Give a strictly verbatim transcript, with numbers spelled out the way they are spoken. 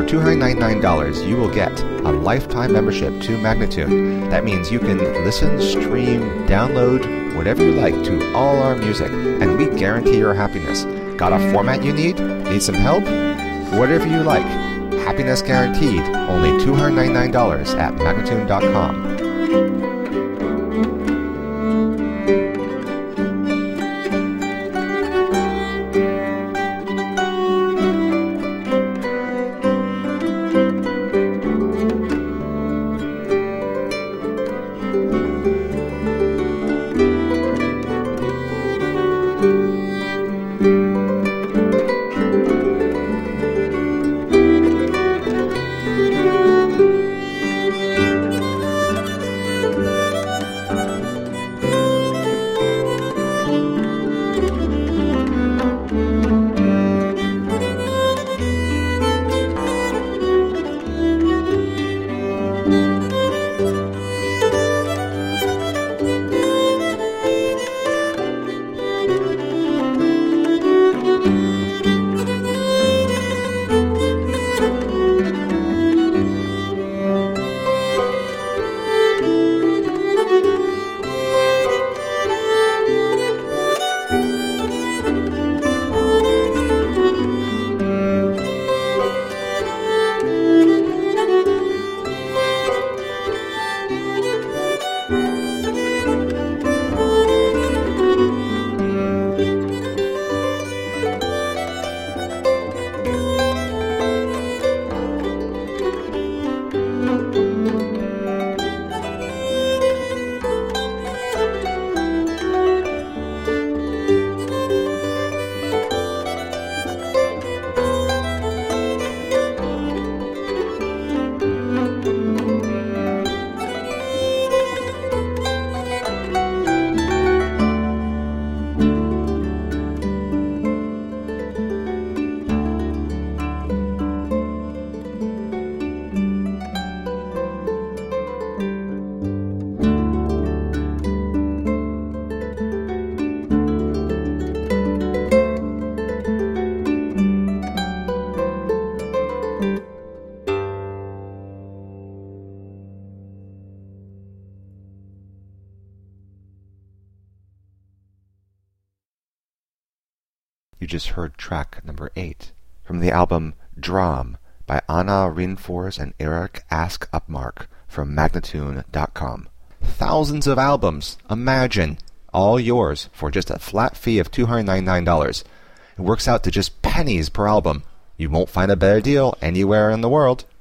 two hundred ninety-nine dollars, you will get a lifetime membership to Magnatune. That means you can listen, stream, download, whatever you like to all our music, and we guarantee your happiness. Got a format you need? Need some help? Whatever you like. Happiness guaranteed. Only two hundred ninety-nine dollars at Magnatune dot com. You just heard track number eight from the album Dram by Anna Rinfors and Eric Ask Upmark from Magnatune dot com. Thousands of albums, imagine, all yours for just a flat fee of two hundred ninety-nine dollars. It works out to just pennies per album. You won't find a better deal anywhere in the world.